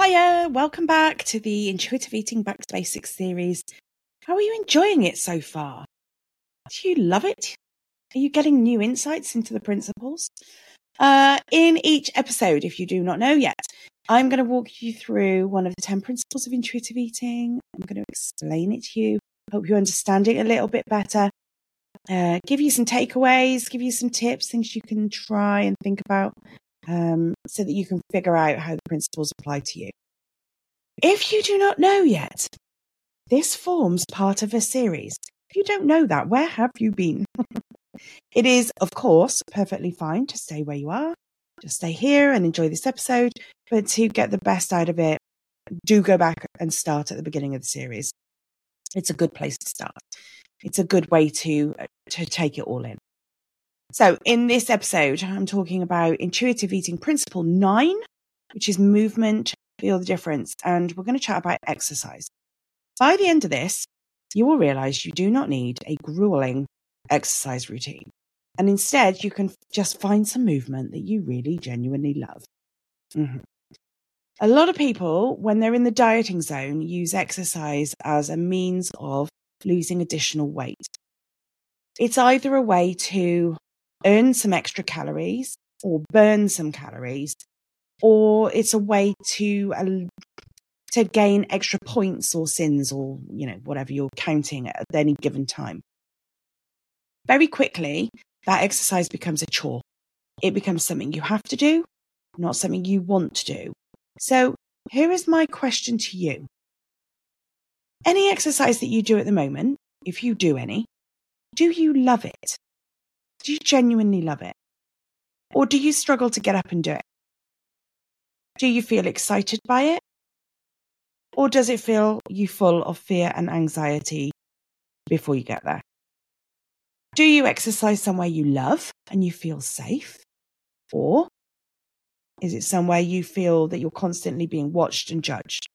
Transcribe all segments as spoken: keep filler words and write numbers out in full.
Hiya, welcome back to the Intuitive Eating Back to Basics series. How are you enjoying it so far? Do you love it? Are you getting new insights into the principles? Uh, in each episode, if you do not know yet, I'm going to walk you through one of the ten principles of intuitive eating. I'm going to explain it to you, help you understand it a little bit better, uh, give you some takeaways, give you some tips, things you can try and think about, um, so that you can figure out how the principles apply to you. If you do not know yet, this forms part of a series. If you don't know that, where have you been? It is, of course, perfectly fine to stay where you are. Just stay here and enjoy this episode. But to get the best out of it, do go back and start at the beginning of the series. It's a good place to start. It's a good way to, to take it all in. So in this episode, I'm talking about intuitive eating principle nine, which is movement, feel the difference. And we're going to chat about exercise. By the end of this, you will realize you do not need a grueling exercise routine. And instead, you can just find some movement that you really genuinely love. Mm-hmm. A lot of people, when they're in the dieting zone, use exercise as a means of losing additional weight. It's either a way to earn some extra calories or burn some calories, or it's a way to uh, to gain extra points or sins or, you know, whatever you're counting at any given time. Very quickly, that exercise becomes a chore. It becomes something you have to do, not something you want to do. So here is my question to you. Any exercise that you do at the moment, if you do any, do you love it? Do you genuinely love it? Or do you struggle to get up and do it? Do you feel excited by it? Or does it feel you full of fear and anxiety before you get there? Do you exercise somewhere you love and you feel safe? Or is it somewhere you feel that you're constantly being watched and judged?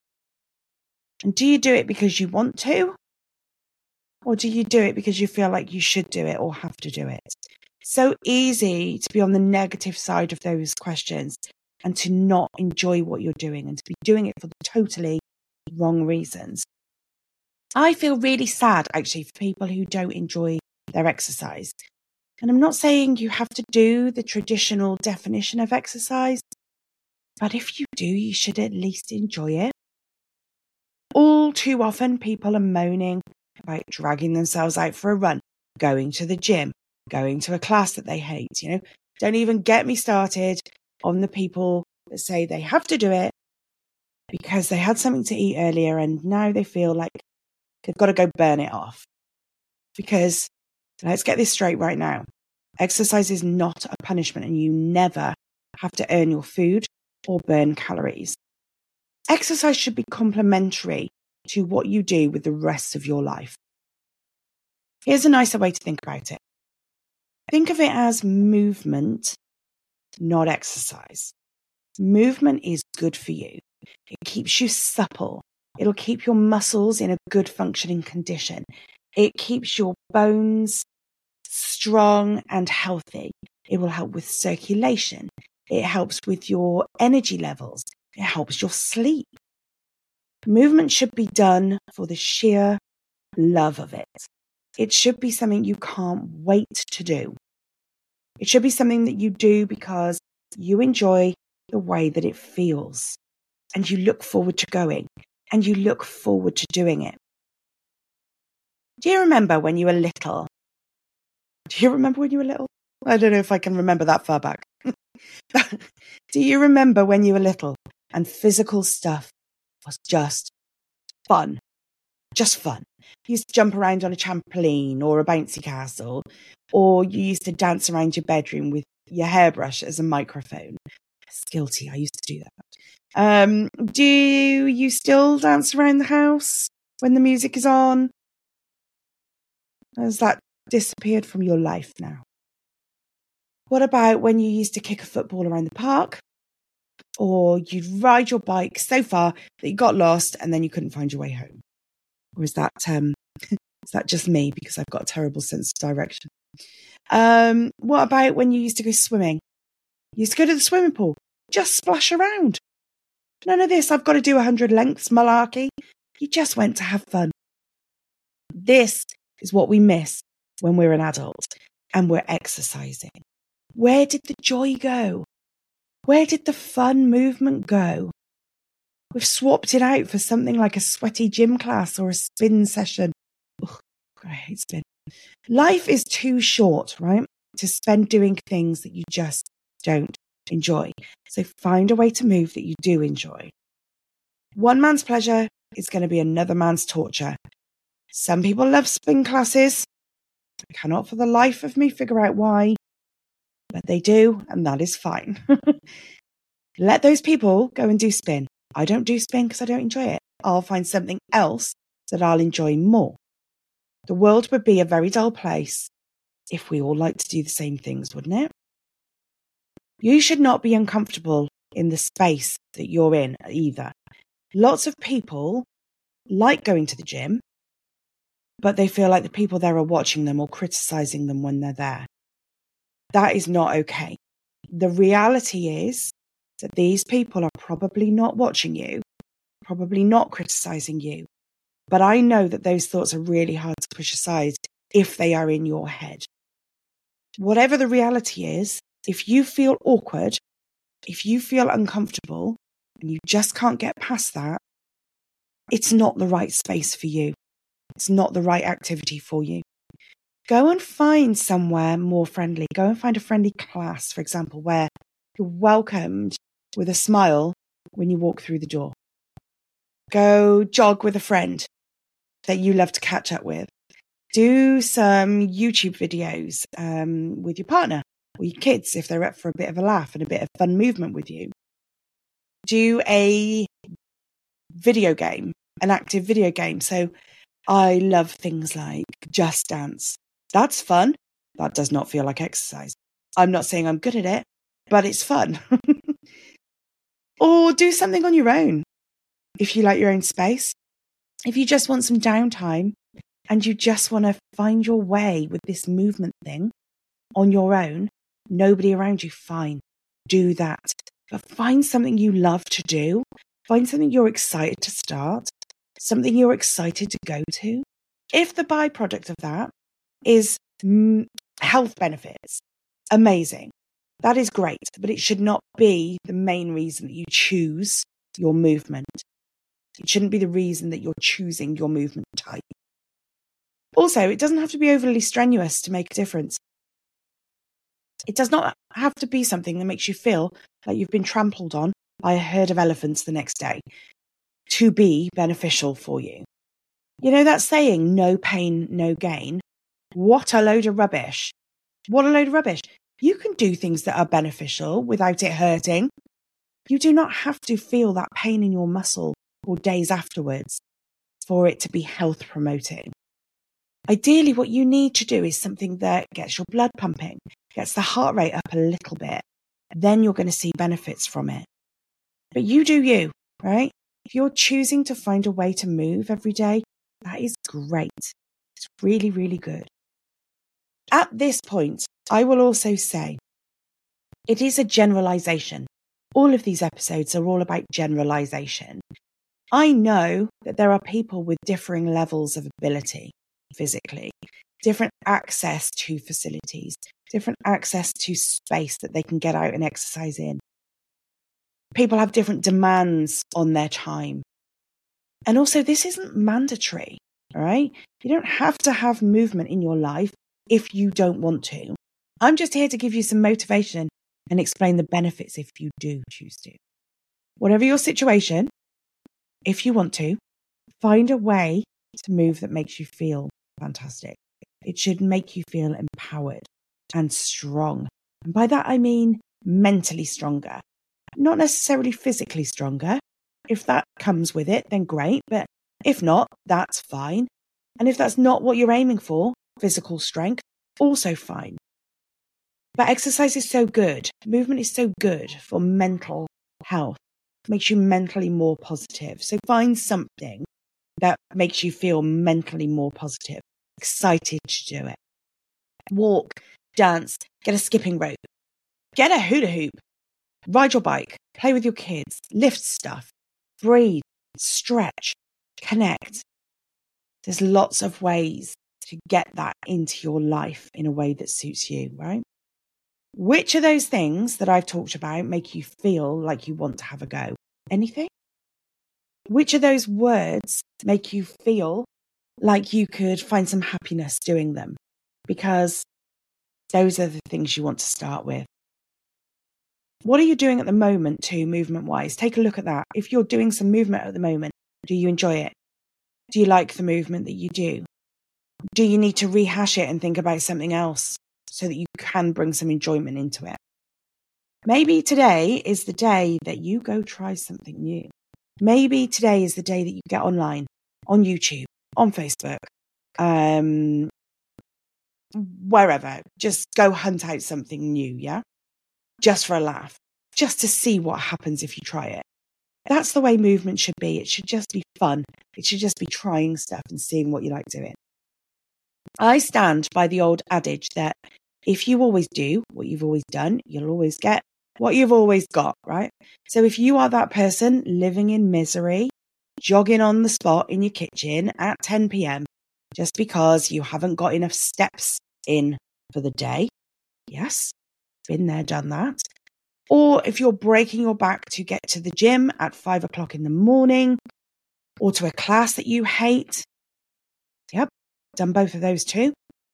And do you do it because you want to? Or do you do it because you feel like you should do it or have to do it? So easy to be on the negative side of those questions and to not enjoy what you're doing and to be doing it for the totally wrong reasons. I feel really sad, actually, for people who don't enjoy their exercise. And I'm not saying you have to do the traditional definition of exercise, but if you do, you should at least enjoy it. All too often, people are moaning about dragging themselves out for a run, going to the gym, going to a class that they hate. You know, don't even get me started on the people that say they have to do it because they had something to eat earlier and now they feel like they've got to go burn it off. Because let's get this straight right now. Exercise is not a punishment and you never have to earn your food or burn calories. Exercise should be complementary to what you do with the rest of your life. Here's a nicer way to think about it. Think of it as movement, not exercise. Movement is good for you. It keeps you supple. It'll keep your muscles in a good functioning condition. It keeps your bones strong and healthy. It will help with circulation. It helps with your energy levels. It helps your sleep. Movement should be done for the sheer love of it. It should be something you can't wait to do. It should be something that you do because you enjoy the way that it feels and you look forward to going and you look forward to doing it. Do you remember when you were little? Do you remember when you were little? I don't know if I can remember that far back. Do you remember when you were little and physical stuff was just fun? Just fun. You used to jump around on a trampoline or a bouncy castle, or you used to dance around your bedroom with your hairbrush as a microphone. It's guilty. I used to do that. Um, do you still dance around the house when the music is on? Has that disappeared from your life now? What about when you used to kick a football around the park? Or you'd ride your bike so far that you got lost and then you couldn't find your way home? Or is that um, is that just me because I've got a terrible sense of direction? Um, what about when you used to go swimming? You used to go to the swimming pool, just splash around. None of this, I've got to do one hundred lengths malarkey. You just went to have fun. This is what we miss when we're an adult and we're exercising. Where did the joy go? Where did the fun movement go? We've swapped it out for something like a sweaty gym class or a spin session. Ugh, I hate spin. Life is too short, right, to spend doing things that you just don't enjoy. So find a way to move that you do enjoy. One man's pleasure is going to be another man's torture. Some people love spin classes. I cannot for the life of me figure out why, but they do, and that is fine. Let those people go and do spin. I don't do spin because I don't enjoy it. I'll find something else that I'll enjoy more. The world would be a very dull place if we all liked to do the same things, wouldn't it? You should not be uncomfortable in the space that you're in either. Lots of people like going to the gym, but they feel like the people there are watching them or criticizing them when they're there. That is not okay. The reality is that these people are probably not watching you, probably not criticizing you. But I know that those thoughts are really hard to push aside if they are in your head. Whatever the reality is, if you feel awkward, if you feel uncomfortable, and you just can't get past that, it's not the right space for you. It's not the right activity for you. Go and find somewhere more friendly. Go and find a friendly class, for example, where you're welcomed with a smile when you walk through the door. Go jog with a friend that you love to catch up with. Do some YouTube videos um, with your partner or your kids if they're up for a bit of a laugh and a bit of fun movement with you. Do a video game, an active video game. So I love things like Just Dance. That's fun. That does not feel like exercise. I'm not saying I'm good at it, but it's fun. Or do something on your own if you like your own space. If you just want some downtime and you just want to find your way with this movement thing on your own, nobody around you, fine, do that. But find something you love to do. Find something you're excited to start, something you're excited to go to. If the byproduct of that is mm, health benefits, amazing. That is great, but it should not be the main reason that you choose your movement. It shouldn't be the reason that you're choosing your movement type. Also, it doesn't have to be overly strenuous to make a difference. It does not have to be something that makes you feel like you've been trampled on by a herd of elephants the next day to be beneficial for you. You know that saying, no pain, no gain? What a load of rubbish. What a load of rubbish. You can do things that are beneficial without it hurting. You do not have to feel that pain in your muscle or days afterwards for it to be health promoting. Ideally, what you need to do is something that gets your blood pumping, gets the heart rate up a little bit. Then you're going to see benefits from it. But you do you, right? If you're choosing to find a way to move every day, that is great. It's really, really good. At this point, I will also say it is a generalization. All of these episodes are all about generalization. I know that there are people with differing levels of ability physically, different access to facilities, different access to space that they can get out and exercise in. People have different demands on their time. And also, this isn't mandatory, all right? You don't have to have movement in your life if you don't want to. I'm just here to give you some motivation and explain the benefits if you do choose to. Whatever your situation, if you want to, find a way to move that makes you feel fantastic. It should make you feel empowered and strong. And by that, I mean mentally stronger, not necessarily physically stronger. If that comes with it, then great. But if not, that's fine. And if that's not what you're aiming for, physical strength, also fine. But exercise is so good. Movement is so good for mental health. It makes you mentally more positive. So find something that makes you feel mentally more positive, excited to do it. Walk, dance, get a skipping rope, get a hula hoop, ride your bike, play with your kids, lift stuff, breathe, stretch, connect. There's lots of ways to get that into your life in a way that suits you, right? Which of those things that I've talked about make you feel like you want to have a go? Anything? Which of those words make you feel like you could find some happiness doing them? Because those are the things you want to start with. What are you doing at the moment too, movement-wise? Take a look at that. If you're doing some movement at the moment, do you enjoy it? Do you like the movement that you do? Do you need to rehash it and think about something else so that you can bring some enjoyment into it? Maybe today is the day that you go try something new. Maybe today is the day that you get online, on YouTube, on Facebook, um, wherever. Just go hunt out something new, yeah? Just for a laugh, just to see what happens if you try it. That's the way movement should be. It should just be fun. It should just be trying stuff and seeing what you like doing. I stand by the old adage that if you always do what you've always done, you'll always get what you've always got, right? So if you are that person living in misery, jogging on the spot in your kitchen at ten p.m. just because you haven't got enough steps in for the day, yes, been there, done that. Or if you're breaking your back to get to the gym at five o'clock in the morning, or to a class that you hate, yep, done both of those too.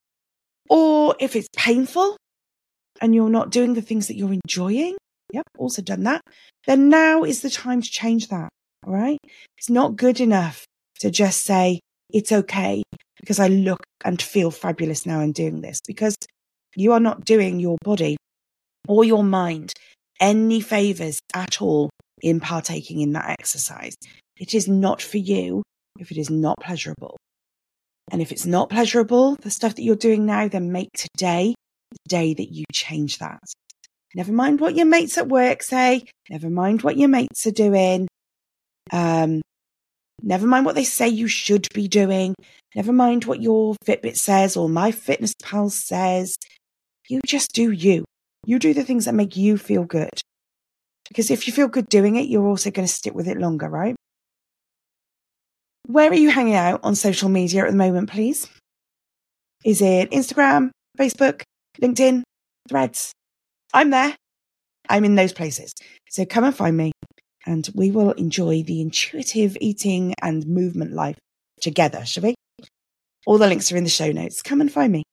Or if it's painful and you're not doing the things that you're enjoying, yep, also done that. Then now is the time to change that, all right? It's not good enough to just say, it's okay because I look and feel fabulous now in doing this, because you are not doing your body or your mind any favours at all in partaking in that exercise. It is not for you if it is not pleasurable. And if it's not pleasurable, the stuff that you're doing now, then make today the day that you change that. Never mind what your mates at work say. Never mind what your mates are doing. Um, never mind what they say you should be doing. Never mind what your Fitbit says or MyFitnessPal says. You just do you. You do the things that make you feel good. Because if you feel good doing it, you're also going to stick with it longer, right? Where are you hanging out on social media at the moment, please? Is it Instagram, Facebook, LinkedIn, Threads? I'm there. I'm in those places. So come and find me and we will enjoy the intuitive eating and movement life together, shall we? All the links are in the show notes. Come and find me.